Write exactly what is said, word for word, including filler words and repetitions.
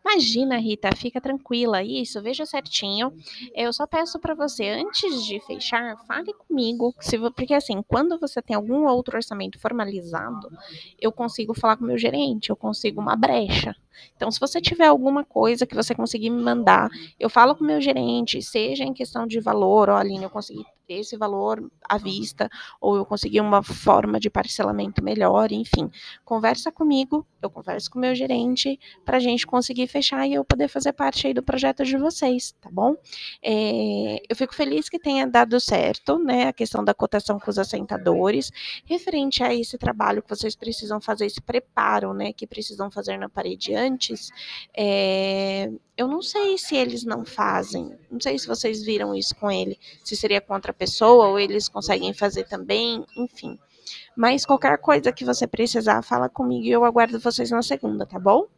Imagina, Rita, fica tranquila. Isso, veja certinho. Eu só peço para você, antes de fechar, fale comigo, se vo- porque assim, quando você tem algum outro orçamento formalizado, eu consigo falar com o meu gerente, eu consigo uma brecha. Então, se você tiver alguma coisa que você conseguir me mandar, eu falo com o meu gerente, seja em questão de valor, ó, Aline, eu consegui esse valor à vista, ou eu consegui uma forma de parcelamento melhor, enfim. Conversa comigo, eu converso com o meu gerente, para a gente conseguir fechar e eu poder fazer parte aí do projeto de vocês, tá bom? É, eu fico feliz que tenha dado certo, né, a questão da cotação com os assentadores, referente a esse trabalho que vocês precisam fazer, esse preparo, né, que precisam fazer na parede antes, é, eu não sei se eles não fazem, não sei se vocês viram isso com ele, se seria com outra pessoa ou eles conseguem fazer também, enfim. Mas qualquer coisa que você precisar, fala comigo e eu aguardo vocês na segunda, tá bom?